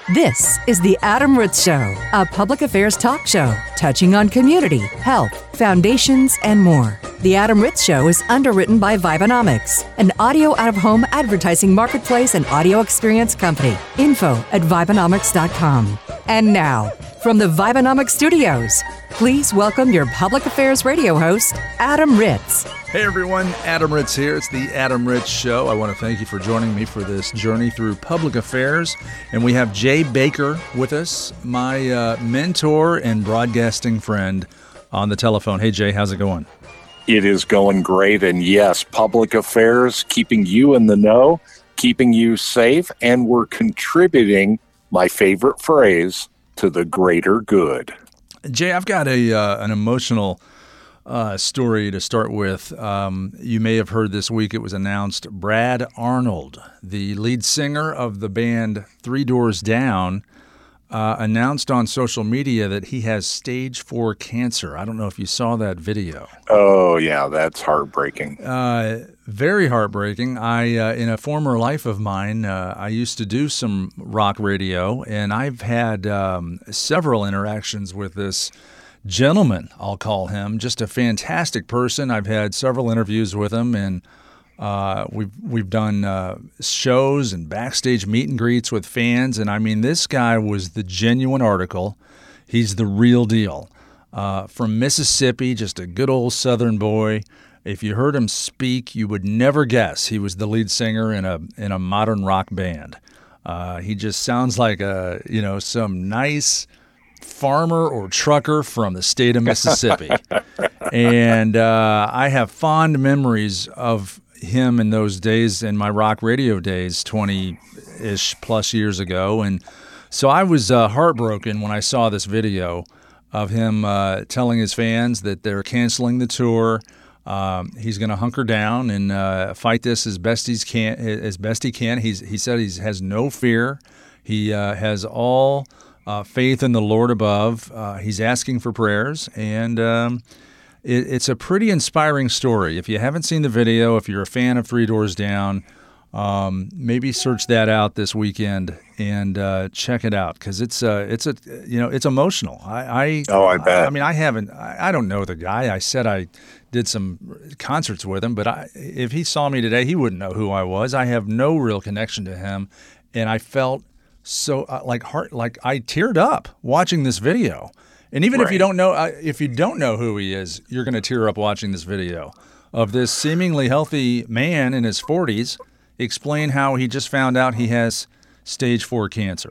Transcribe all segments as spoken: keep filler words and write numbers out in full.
This is The Adam Ritz Show, a public affairs talk show touching on community, health, foundations, and more. The Adam Ritz Show is underwritten by Vibenomics, an audio out-of-home advertising marketplace and audio experience company. Info at Vibenomics dot com. And now, from the Vibenomics studios, please welcome your public affairs radio host, Adam Ritz. Hey everyone, Adam Ritz here. It's the Adam Ritz Show. I want to thank you for joining me for this journey through public affairs. And we have Jay Baker with us, my uh, mentor and broadcasting friend on the telephone. Hey Jay, how's it going? It is going great. And yes, public affairs, keeping you in the know, keeping you safe, and we're contributing, my favorite phrase, to the greater good. Jay, I've got a uh, an emotional Uh, story to start with. Um, you may have heard this week it was announced Brad Arnold, the lead singer of the band Three Doors Down, uh, announced on social media that he has stage four cancer. I don't know if you saw that video. Oh, yeah, that's heartbreaking. Uh, very heartbreaking. I, uh, in a former life of mine, uh, I used to do some rock radio, and I've had um, several interactions with this gentleman, I'll call him, just a fantastic person. I've had several interviews with him, and uh, we've we've done uh, shows and backstage meet and greets with fans. And I mean, this guy was the genuine article. He's the real deal. Uh, from Mississippi, just a good old Southern boy. If you heard him speak, you would never guess he was the lead singer in a in a modern rock band. Uh, he just sounds like a you know some nice farmer or trucker from the state of Mississippi. And uh, I have fond memories of him in those days, in my rock radio days, twenty-ish plus years ago. And so I was uh, heartbroken when I saw this video of him uh, telling his fans that they're canceling the tour. Um, he's going to hunker down and uh, fight this as best he can. As best he can. He's, he said he has no fear. He uh, has all Uh, faith in the Lord above. Uh, he's asking for prayers, and um, it, it's a pretty inspiring story. If you haven't seen the video, if you're a fan of Three Doors Down, um, maybe search that out this weekend and uh, check it out, because it's uh, it's a you know it's emotional. I, I oh I bet. I mean I haven't I, I don't know the guy. I said I did some concerts with him, but I, if he saw me today, he wouldn't know who I was. I have no real connection to him, and I felt. So uh, like heart, like I teared up watching this video, and even right. if you don't know, uh, if you don't know who he is, you're going to tear up watching this video of this seemingly healthy man in his forties explain how he just found out he has stage four cancer.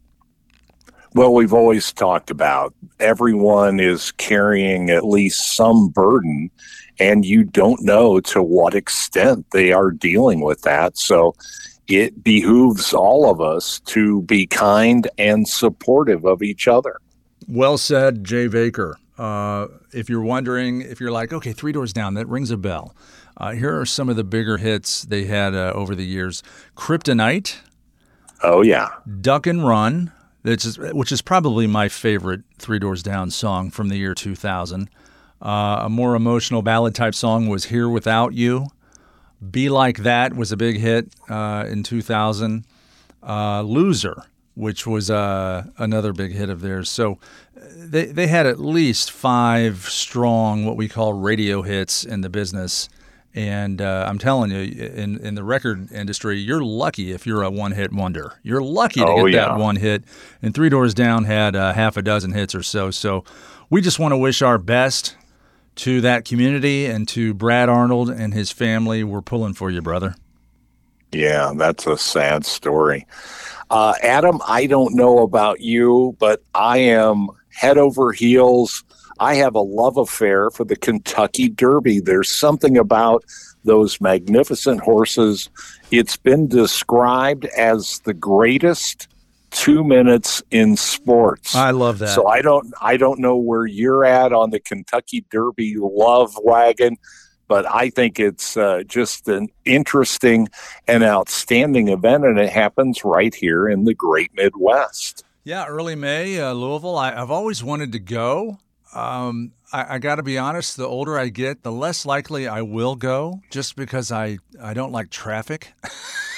Well, we've always talked about everyone is carrying at least some burden, and you don't know to what extent they are dealing with that. So it behooves all of us to be kind and supportive of each other. Well said, Jay Baker. Uh, if you're wondering, if you're like, okay, Three Doors Down, that rings a bell. Uh, here are some of the bigger hits they had uh, over the years. Kryptonite. Oh, yeah. Duck and Run, which is, which is probably my favorite Three Doors Down song from the year two thousand. Uh, a more emotional ballad type song was Here Without You. Be Like That was a big hit uh, in two thousand. Uh, Loser, which was uh, another big hit of theirs. So they they had at least five strong, what we call radio hits in the business. And uh, I'm telling you, in, in the record industry, you're lucky if you're a one-hit wonder. You're lucky to oh, get yeah. that one hit. And Three Doors Down had uh, half a dozen hits or so. So we just want to wish our best to that community and to Brad Arnold and his family. We're pulling for you, brother. Yeah, that's a sad story. Uh, Adam, I don't know about you, but I am head over heels. I have a love affair for the Kentucky Derby. There's something about those magnificent horses. It's been described as the greatest two minutes in sports. I love that. So I don't I don't know where you're at on the Kentucky Derby love wagon, but I think it's uh, just an interesting and outstanding event, and it happens right here in the great Midwest. Yeah, early May, uh, Louisville. I, I've always wanted to go. Um, I, I got to be honest, the older I get, the less likely I will go, just because I, I don't like traffic.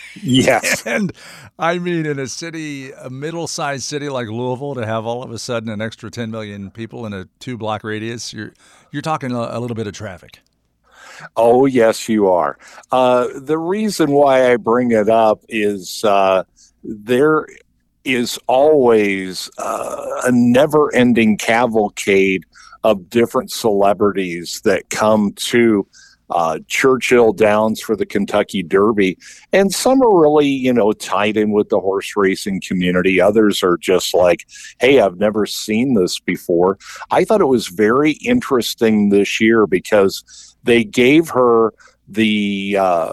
Yes. And I mean, in a city, a middle-sized city like Louisville, to have all of a sudden an extra ten million people in a two-block radius, you're you're talking a, a little bit of traffic. Oh, yes, you are. Uh, the reason why I bring it up is uh, there is always uh, a never-ending cavalcade of different celebrities that come to uh, Churchill Downs for the Kentucky Derby. And some are really, you know, tied in with the horse racing community. Others are just like, hey, I've never seen this before. I thought it was very interesting this year because they gave her the uh,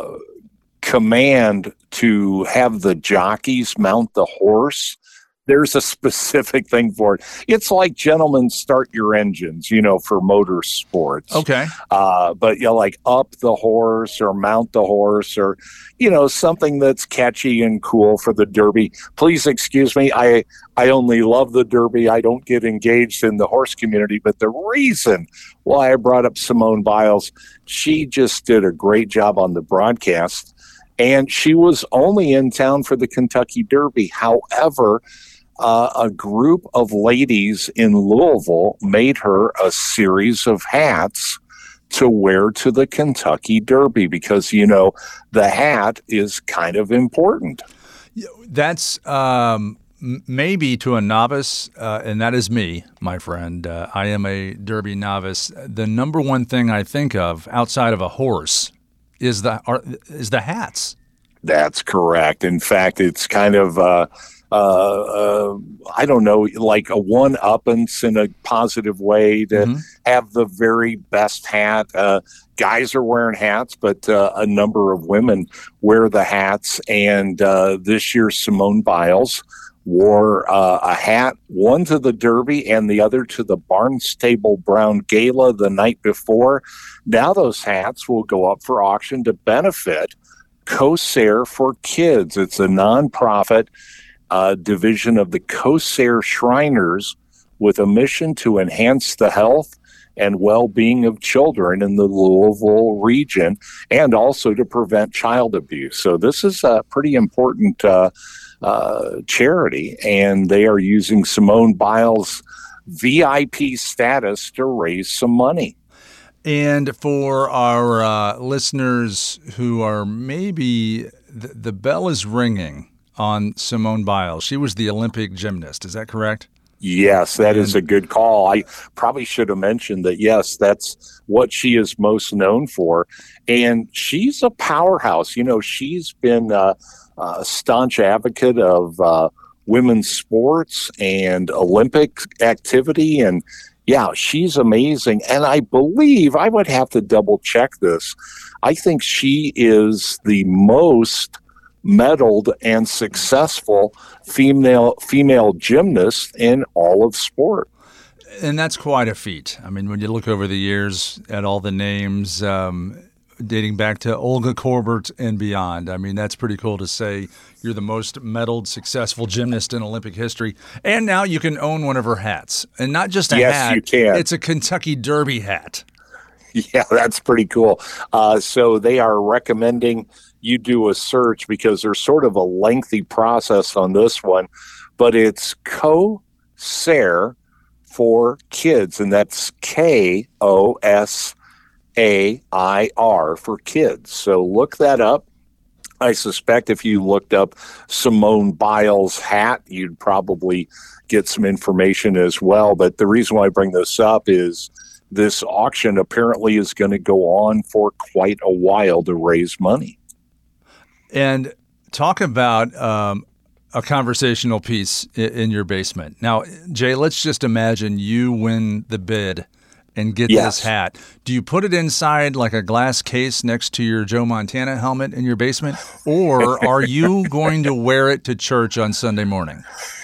command to have the jockeys mount the horse. There's a specific thing for it. It's like, gentlemen, start your engines, you know, for motorsports. Okay. Uh, but, you know, like up the horse or mount the horse or, you know, something that's catchy and cool for the Derby. Please excuse me. I, I only love the Derby. I don't get engaged in the horse community. But the reason why I brought up Simone Biles, she just did a great job on the broadcast. And she was only in town for the Kentucky Derby. However, Uh, a group of ladies in Louisville made her a series of hats to wear to the Kentucky Derby because, you know, the hat is kind of important. That's um, maybe to a novice, uh, and that is me, my friend. Uh, I am a Derby novice. The number one thing I think of outside of a horse is the are, is the hats. That's correct. In fact, it's kind of uh, Uh, uh, I don't know, like a one-uppance in a positive way to mm-hmm. have the very best hat. Uh, guys are wearing hats, but uh, a number of women wear the hats. And uh, this year, Simone Biles wore uh, a hat, one to the Derby and the other to the Barnstable Brown Gala the night before. Now those hats will go up for auction to benefit Corsair for Kids. It's a nonprofit Uh, division of the Corsair Shriners with a mission to enhance the health and well-being of children in the Louisville region and also to prevent child abuse. So this is a pretty important uh, uh, charity, and they are using Simone Biles' V I P status to raise some money. And for our uh, listeners who are maybe, the, the bell is ringing on Simone Biles. She was the Olympic gymnast. Is that correct? Yes, that and, is a good call. I probably should have mentioned that, yes, that's what she is most known for. And she's a powerhouse. You know, she's been uh, a staunch advocate of uh, women's sports and Olympic activity. And, yeah, she's amazing. And I believe, I would have to double check this, I think she is the most medaled and successful female female gymnast in all of sport. And that's quite a feat. I mean, when you look over the years at all the names um, dating back to Olga Korbut and beyond, I mean, that's pretty cool to say you're the most medaled, successful gymnast in Olympic history. And now you can own one of her hats. And not just a yes, hat. Yes, you can. It's a Kentucky Derby hat. Yeah, that's pretty cool. Uh, so they are recommending you do a search because there's sort of a lengthy process on this one, but it's Corsair for Kids, and that's K O S A I R for kids. So look that up. I suspect if you looked up Simone Biles' hat, you'd probably get some information as well. But the reason why I bring this up is this auction apparently is going to go on for quite a while to raise money. And talk about um, a conversational piece in, in your basement. Now, Jay, let's just imagine you win the bid and get yes. this hat. Do you put it inside like a glass case next to your Joe Montana helmet in your basement? Or are you going to wear it to church on Sunday morning?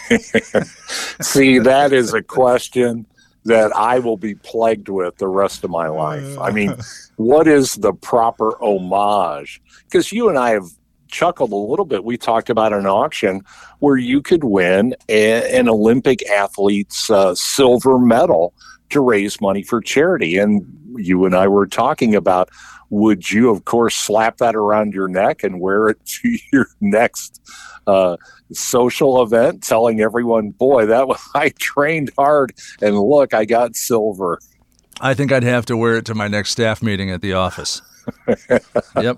See, that is a question that I will be plagued with the rest of my life. I mean, what is the proper homage? Because you and I have chuckled a little bit. We talked about an auction where you could win a, an Olympic athlete's uh, silver medal to raise money for charity. And you and I were talking about, would you, of course, slap that around your neck and wear it to your next uh, social event, telling everyone, boy, that was, I trained hard, and look, I got silver. I think I'd have to wear it to my next staff meeting at the office. Yep.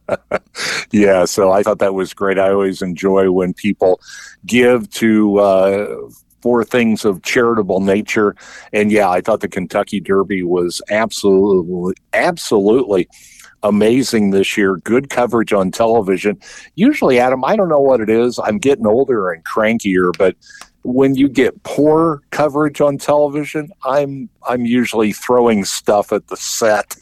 Yeah, so I thought that was great. I always enjoy when people give to uh, for things of charitable nature. And yeah, I thought the Kentucky Derby was absolutely, absolutely amazing this year. Good coverage on television. Usually, Adam, I don't know what it is. I'm getting older and crankier, but when you get poor coverage on television, I'm I'm usually throwing stuff at the set.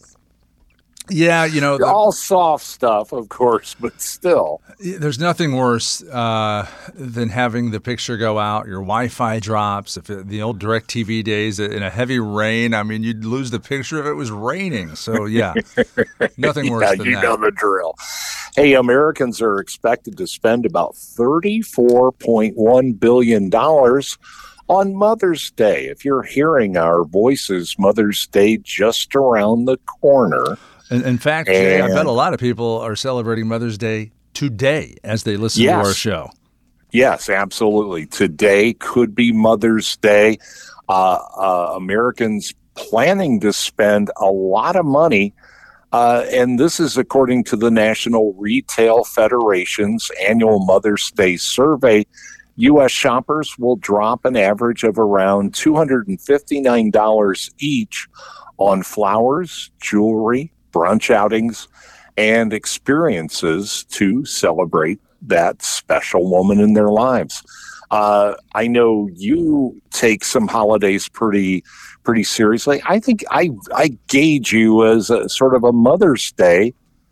Yeah, you know, the, all soft stuff, of course, but still. There's nothing worse uh, than having the picture go out, your Wi-Fi drops. If it, the old DirecTV days in a heavy rain, I mean, you'd lose the picture if it was raining. So, yeah, nothing worse yeah, than you that. You know the drill. Hey, Americans are expected to spend about thirty-four point one billion dollars on Mother's Day. If you're hearing our voices, Mother's Day just around the corner. In, in fact, Jay, I bet a lot of people are celebrating Mother's Day today as they listen yes. to our show. Yes, absolutely. Today could be Mother's Day. Uh, uh, Americans planning to spend a lot of money, uh, and this is according to the National Retail Federation's annual Mother's Day survey. U S shoppers will drop an average of around two hundred fifty-nine dollars each on flowers, jewelry, brunch outings, and experiences to celebrate that special woman in their lives. Uh, I know you take some holidays pretty pretty seriously. I think I I gauge you as a sort of a Mother's Day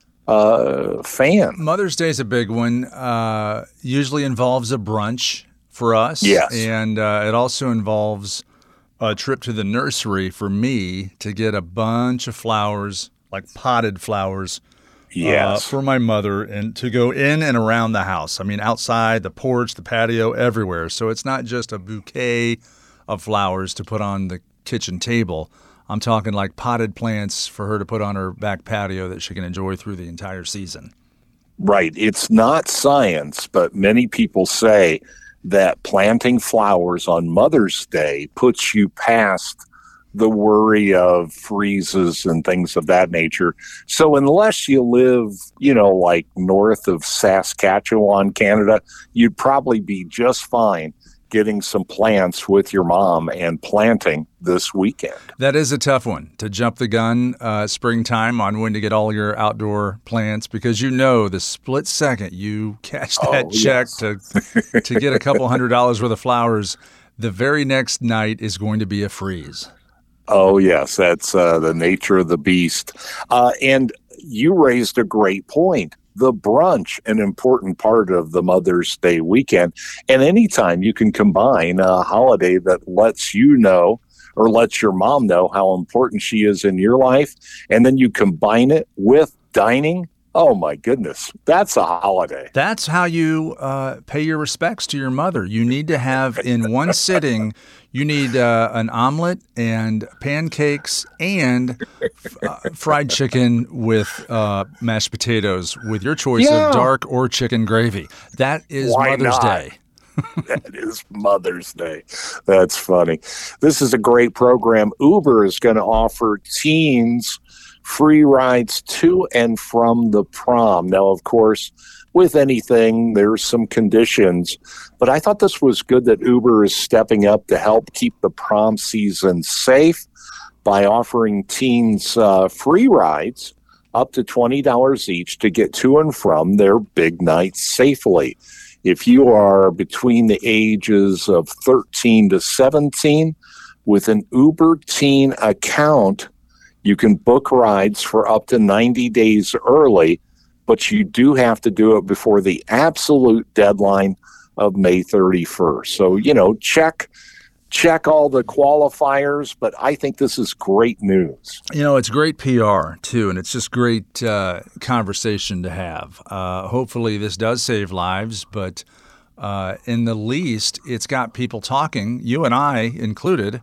uh, fan. Mother's Day is a big one. Uh, usually involves a brunch for us. Yes. And uh, it also involves a trip to the nursery for me to get a bunch of flowers, like potted flowers, yes. uh, for my mother, and to go in and around the house. I mean, outside, the porch, the patio, everywhere. So it's not just a bouquet of flowers to put on the kitchen table. I'm talking like potted plants for her to put on her back patio that she can enjoy through the entire season. Right. It's not science, but many people say that planting flowers on Mother's Day puts you past the worry of freezes and things of that nature. So unless you live, you know, like north of Saskatchewan, Canada, you'd probably be just fine getting some plants with your mom and planting this weekend. That is a tough one, to jump the gun uh, springtime on when to get all your outdoor plants, because you know the split second you cash that oh, check yes. to to get a couple hundred dollars worth of flowers, the very next night is going to be a freeze. Oh, yes, that's uh, the nature of the beast. Uh, and you raised a great point. The brunch, an important part of the Mother's Day weekend. And anytime you can combine a holiday that lets you know or lets your mom know how important she is in your life, and then you combine it with dining, oh my goodness, that's a holiday. That's how you uh, pay your respects to your mother. You need to have in one sitting, you need uh, an omelet and pancakes and uh, fried chicken with uh, mashed potatoes with your choice yeah. of dark or chicken gravy. That is Why Mother's not? Day. That is Mother's Day. That's funny. This is a great program. Uber is going to offer teens free rides to and from the prom. Now, of course, with anything, there's some conditions, but I thought this was good that Uber is stepping up to help keep the prom season safe by offering teens uh, free rides up to twenty dollars each to get to and from their big night safely. If you are between the ages of thirteen to seventeen with an Uber Teen account, you can book rides for up to ninety days early, but you do have to do it before the absolute deadline of May thirty-first. So, you know, check check all the qualifiers, but I think this is great news. You know, it's great P R, too, and it's just great uh, conversation to have. Uh, hopefully this does save lives, but uh, in the least, it's got people talking, you and I included,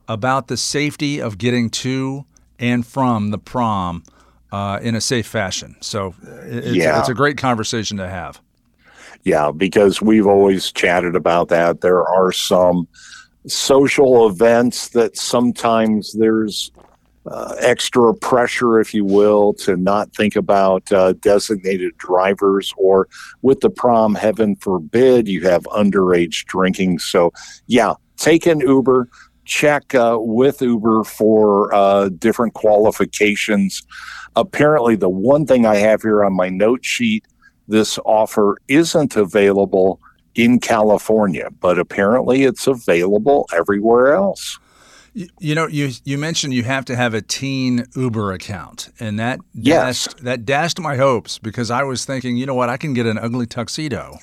about the safety of getting to and from the prom uh, in a safe fashion. So it's, yeah. it's a great conversation to have. Yeah, because we've always chatted about that. There are some social events that sometimes there's uh, extra pressure, if you will, to not think about uh, designated drivers, or with the prom, heaven forbid, you have underage drinking. So, yeah, take an Uber, check uh, with Uber for uh, different qualifications. Apparently, the one thing I have here on my note sheet, this offer isn't available in California, but apparently it's available everywhere else. You, you know, you you mentioned you have to have a teen Uber account, and that Yes. dashed, that dashed my hopes, because I was thinking, you know what, I can get an ugly tuxedo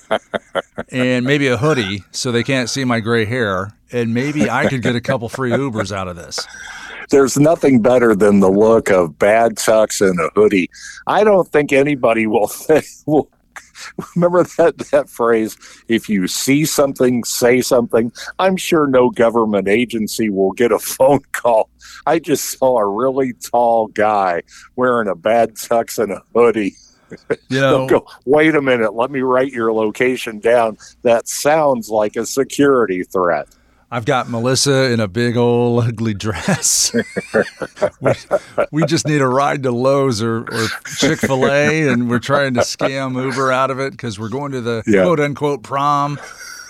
and maybe a hoodie so they can't see my gray hair, and maybe I could get a couple free Ubers out of this. There's nothing better than the look of bad tux and a hoodie. I don't think anybody will think, will remember that, that phrase, if you see something, say something. I'm sure no government agency will get a phone call. I just saw a really tall guy wearing a bad tux and a hoodie. You know, They'll go, wait a minute, let me write your location down. That sounds like a security threat. I've got Melissa in a big old ugly dress. we, we just need a ride to Lowe's or, or Chick-fil-A, and we're trying to scam Uber out of it because we're going to the Yeah. quote-unquote prom.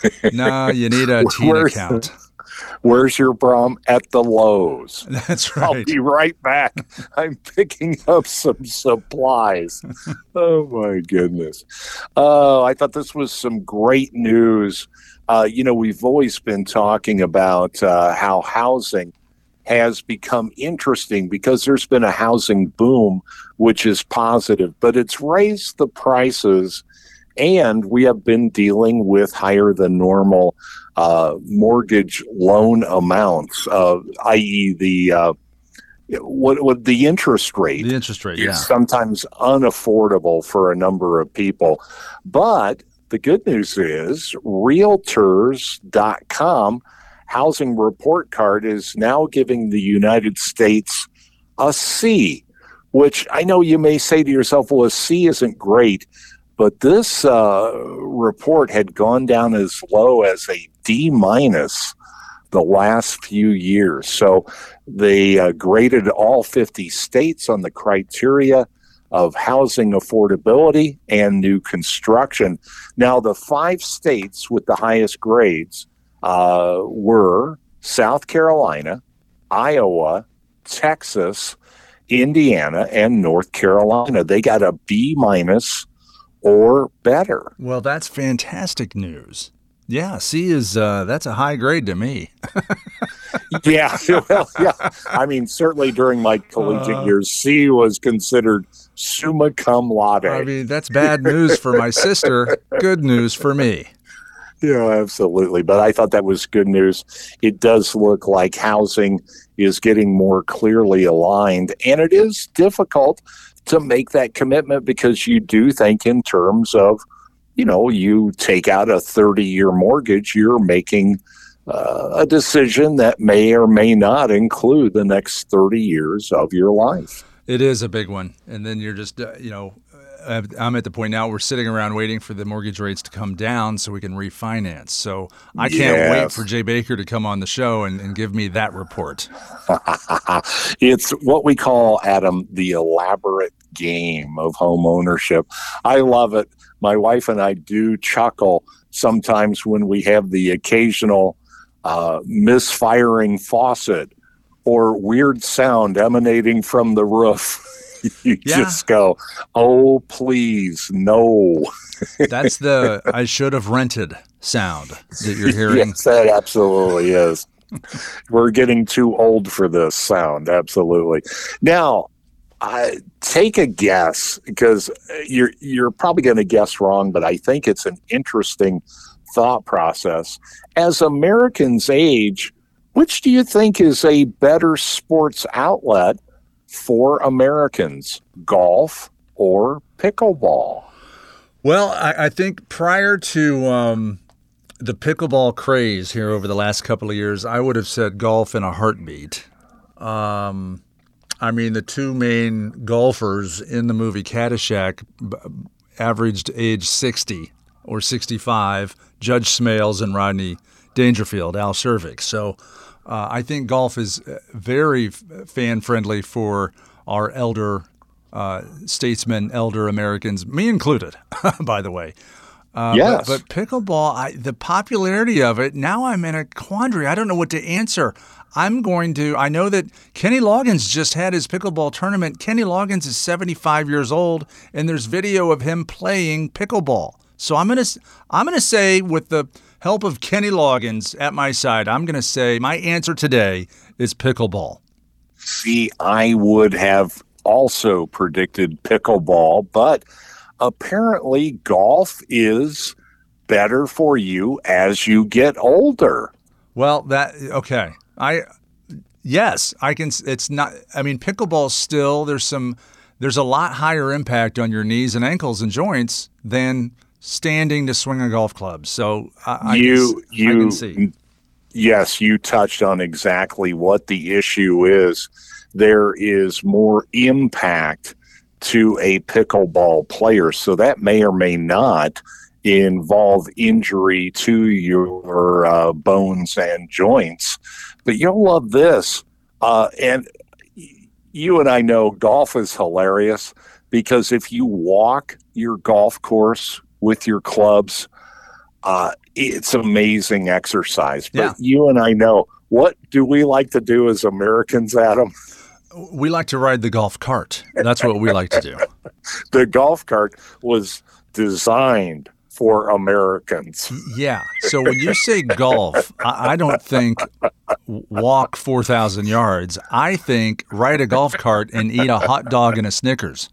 No, you need a teen Where's- account. Where's your prom? At the Lowe's. That's I'll right. be right back. I'm picking up some supplies. Oh, my goodness. Oh, I thought this was some great news. Uh, you know, we've always been talking about uh, how housing has become interesting because there's been a housing boom, which is positive, but it's raised the prices, and we have been dealing with higher than normal uh, mortgage loan amounts, uh, that is the uh, what, what the interest rate. The interest rate, is yeah. sometimes unaffordable for a number of people. But the good news is realtors dot com housing report card is now giving the United States a C, which I know you may say to yourself, well, a C isn't great, but this uh, report had gone down as low as a D minus the last few years. So they uh, graded all fifty states on the criteria of housing affordability and new construction. Now, the five states with the highest grades uh, were South Carolina, Iowa, Texas, Indiana, and North Carolina. They got a B minus or better. Well, that's fantastic news. Yeah, C is, uh, that's a high grade to me. Yeah, well, yeah. I mean, certainly during my collegiate Uh, years, C was considered summa cum laude. I mean, that's bad news for my sister, good news for me. Yeah, absolutely. But I thought that was good news. It does look like housing is getting more clearly aligned, and it is difficult to make that commitment because you do think in terms of, you know, you take out a thirty-year mortgage, you're making uh, a decision that may or may not include the next thirty years of your life. It is a big one. And then you're just, uh, you know, uh, I'm at the point now we're sitting around waiting for the mortgage rates to come down so we can refinance. So I can't Yes. wait for Jay Baker to come on the show and, and give me that report. It's what we call, Adam, the elaborate game of home ownership. I love it. My wife and I do chuckle sometimes when we have the occasional uh, misfiring faucet or weird sound emanating from the roof. You Yeah. just go, oh, please, no. That's the I should have rented sound that you're hearing. Yes, that absolutely is. We're getting too old for this sound. Absolutely. Now, I take a guess, because you're you're probably going to guess wrong, but I think it's an interesting thought process. As Americans age, which do you think is a better sports outlet for Americans, golf or pickleball? Well, I, I think prior to um, the pickleball craze here over the last couple of years, I would have said golf in a heartbeat. Um, I mean, the two main golfers in the movie Caddyshack b- averaged age sixty or sixty-five, Judge Smales and Rodney Dangerfield, Al Cervix. So uh, I think golf is very fan-friendly for our elder uh, statesmen, elder Americans, me included, by the way. Uh, yes. But, but pickleball, I, the popularity of it, now I'm in a quandary. I don't know what to answer. I'm going to, I know that Kenny Loggins just had his pickleball tournament. Kenny Loggins is seventy-five years old, and there's video of him playing pickleball. So I'm going to, I'm going to say, with the help of Kenny Loggins at my side, I'm going to say my answer today is pickleball. See, I would have also predicted pickleball, but apparently golf is better for you as you get older. Well, that, okay. I, yes, I can, it's not, I mean, pickleball still, there's some, there's a lot higher impact on your knees and ankles and joints than standing to swing a golf club. So I, you, I, can, you, I can see. Yes, you touched on exactly what the issue is. There is more impact to a pickleball player. So that may or may not involve injury to your uh, bones and joints. But you'll love this. Uh, and you and I know golf is hilarious because if you walk your golf course with your clubs, uh, it's amazing exercise. But yeah. You and I know, what do we like to do as Americans, Adam? We like to ride the golf cart. That's what we like to do. The golf cart was designed for Americans. Yeah. So when you say golf, I, I don't think walk four thousand yards. I think ride a golf cart and eat a hot dog and a Snickers.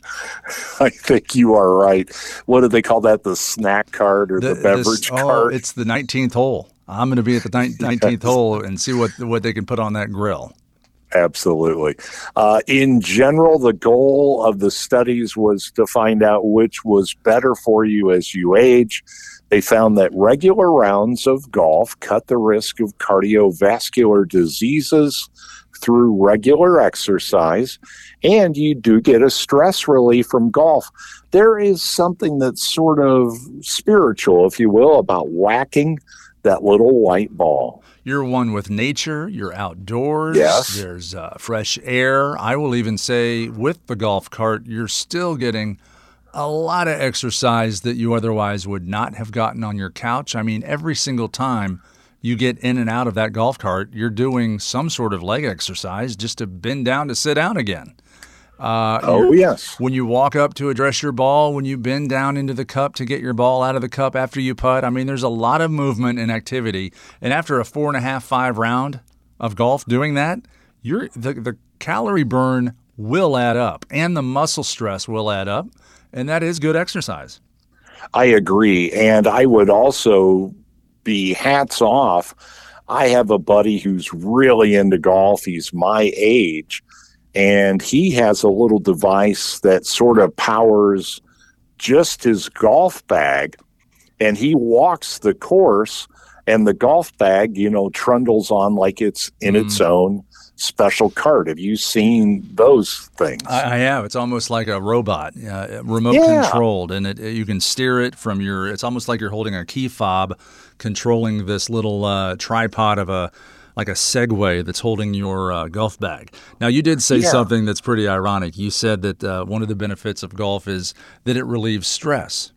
I think you are right. What do they call that? The snack cart or the, the beverage this, cart? Oh, it's the nineteenth hole. I'm going to be at the nineteenth hole and see what what they can put on that grill. Absolutely. Uh, in general, the goal of the studies was to find out which was better for you as you age. They found that regular rounds of golf cut the risk of cardiovascular diseases through regular exercise, and you do get a stress relief from golf. There is something that's sort of spiritual, if you will, about whacking that little white ball. You're one with nature. You're outdoors. Yes. There's uh, fresh air. I will even say with the golf cart, you're still getting a lot of exercise that you otherwise would not have gotten on your couch. I mean, every single time you get in and out of that golf cart, you're doing some sort of leg exercise just to bend down to sit down again. Uh, oh, yes. When you walk up to address your ball, when you bend down into the cup to get your ball out of the cup after you putt, I mean, there's a lot of movement and activity. And after a four and a half, five round of golf doing that, you're the, the calorie burn will add up and the muscle stress will add up. And that is good exercise. I agree. And I would also be hats off. I have a buddy who's really into golf. He's my age. And he has a little device that sort of powers just his golf bag. And he walks the course, and the golf bag, you know, trundles on like it's in mm. its own special cart. Have you seen those things? I, I have. It's almost like a robot, uh, remote yeah. controlled, and it, you can steer it from your. It's almost like you're holding a key fob, controlling this little uh, tripod of a. like a Segway that's holding your uh, golf bag. Now, you did say yeah. something that's pretty ironic. You said that uh, one of the benefits of golf is that it relieves stress.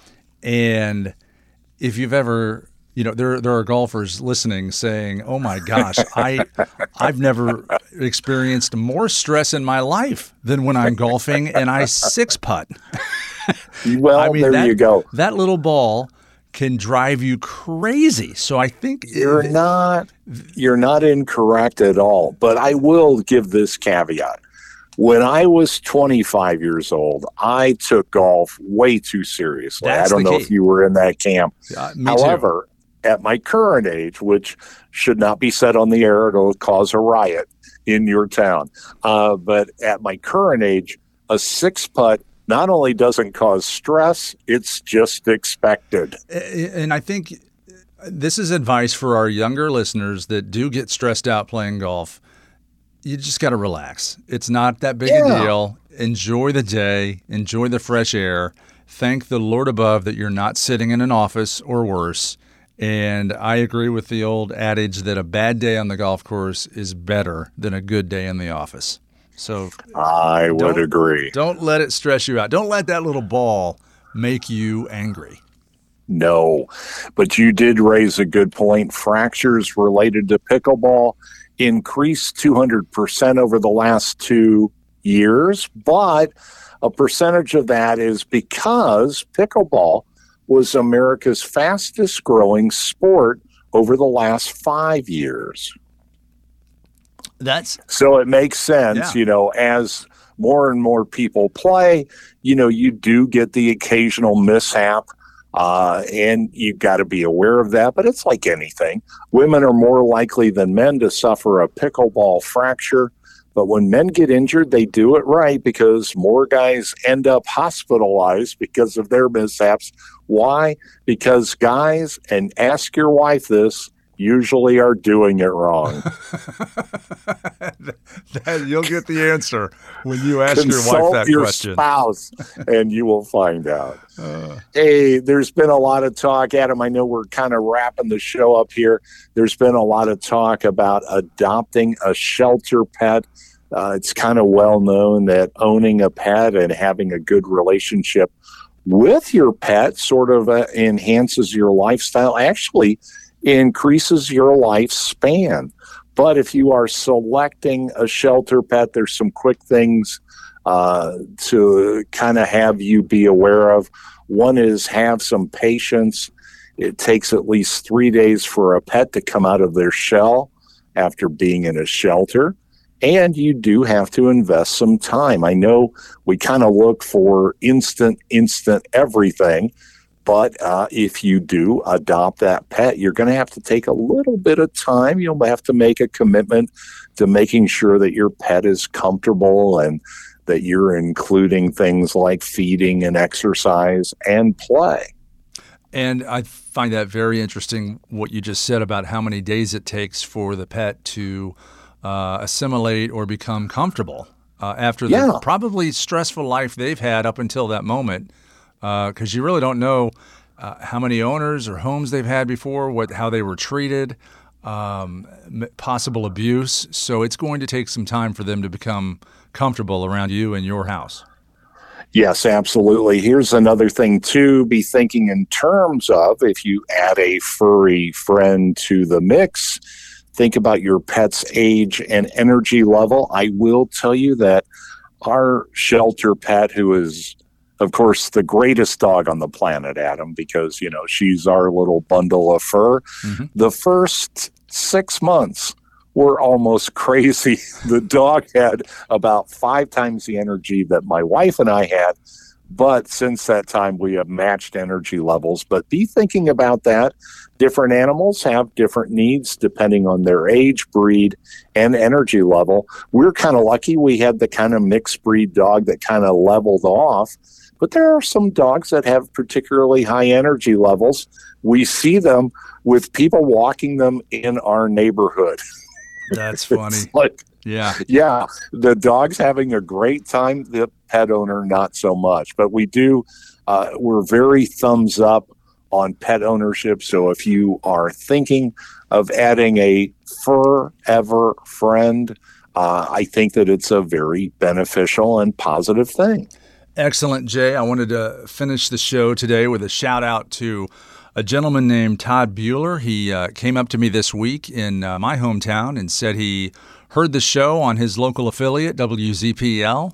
And if you've ever, you know, there there are golfers listening saying, "Oh my gosh, I I've never experienced more stress in my life than when I'm golfing and I six putt." Well, I mean, there that, you go. That little ball can drive you crazy. So I think you're it, not you're not incorrect at all. But I will give this caveat. When I was twenty-five years old, I took golf way too seriously. That's I don't know key. if you were in that camp. Uh, me However, too. At my current age, which should not be said on the air, it'll cause a riot in your town. Uh, but at my current age, a six putt not only doesn't cause stress, it's just expected. And I think This is advice for our younger listeners that do get stressed out playing golf. You just got to relax. It's not that big Yeah. a deal. Enjoy the day. Enjoy the fresh air. Thank the Lord above that you're not sitting in an office or worse. And I agree with the old adage that a bad day on the golf course is better than a good day in the office. So I would don't- agree. Don't let it stress you out. Don't let that little ball make you angry. No, but you did raise a good point. Fractures related to pickleball increased two hundred percent over the last two years, but a percentage of that is because pickleball was America's fastest growing sport over the last five years. That's So it makes sense, Yeah. you know, as more and more people play, you know, you do get the occasional mishap. Uh, and you've got to be aware of that. But it's like anything. Women are more likely than men to suffer a pickleball fracture. But when men get injured, they do it right because more guys end up hospitalized because of their mishaps. Why? Because guys, and ask your wife this, usually are doing it wrong. that, you'll get the answer when you ask your wife Consult that your question. spouse, and you will find out. Uh, Hey, there's been a lot of talk, Adam. I know we're kind of wrapping the show up here. There's been a lot of talk about adopting a shelter pet. Uh, it's kind of well known that owning a pet and having a good relationship with your pet sort of uh, enhances your lifestyle, actually increases your lifespan. But if you are selecting a shelter pet, there's some quick things uh, to kind of have you be aware of. One is have some patience. It takes at least three days for a pet to come out of their shell after being in a shelter. And you do have to invest some time. I know we kind of look for instant, instant everything. But uh, if you do adopt that pet, you're going to have to take a little bit of time. You'll have to make a commitment to making sure that your pet is comfortable and that you're including things like feeding and exercise and play. and I find that very interesting, what you just said about how many days it takes for the pet to uh, assimilate or become comfortable uh, after Yeah. the probably stressful life they've had up until that moment. Because you really don't know uh, how many owners or homes they've had before, what how they were treated, um, m- possible abuse. So it's going to take some time for them to become comfortable around you and your house. Yes, absolutely. Here's another thing to be thinking in terms of if you add a furry friend to the mix, think about your pet's age and energy level. I will tell you that our shelter pet, who is of course, the greatest dog on the planet, Adam, because, you know, she's our little bundle of fur. Mm-hmm. The first six months were almost crazy. The dog had about five times the energy that my wife and I had. But since that time, we have matched energy levels. But be thinking about that. Different animals have different needs depending on their age, breed, and energy level. We're kind of lucky. We had the kind of mixed breed dog that kind of leveled off. But there are some dogs that have particularly high energy levels. We see them with people walking them in our neighborhood. That's funny. It's like, Yeah. yeah, the dog's having a great time. The pet owner, not so much. But we do, uh, we're very thumbs up on pet ownership. So if you are thinking of adding a forever friend, uh, I think that it's a very beneficial and positive thing. Excellent, Jay. I wanted to finish the show today with a shout out to a gentleman named Todd Bueller. He uh, came up to me this week in uh, my hometown and said he heard the show on his local affiliate, W Z P L,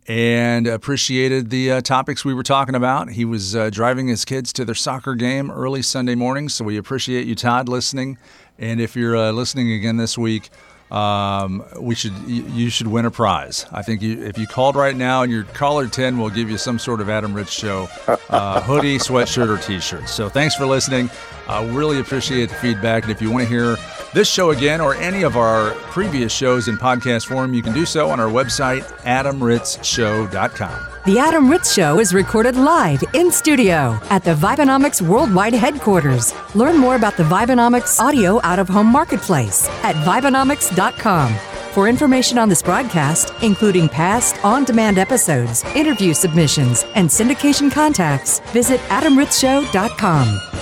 and appreciated the uh, topics we were talking about. He was uh, driving his kids to their soccer game early Sunday morning, so we appreciate you, Todd, listening. And if you're uh, listening again this week, um, we should you, you should win a prize. I think you, if you called right now and you're caller ten, we'll give you some sort of Adam Ritz Show uh, hoodie, sweatshirt, or T-shirt. So thanks for listening. I uh, really appreciate the feedback. And if you want to hear this show again or any of our previous shows in podcast form, you can do so on our website, adam ritz show dot com. The Adam Ritz Show is recorded live in studio at the Vibenomics Worldwide Headquarters. Learn more about the Vibenomics Audio Out-of-Home Marketplace at vibenomics dot com. For information on this broadcast, including past on-demand episodes, interview submissions, and syndication contacts, visit adam ritz show dot com.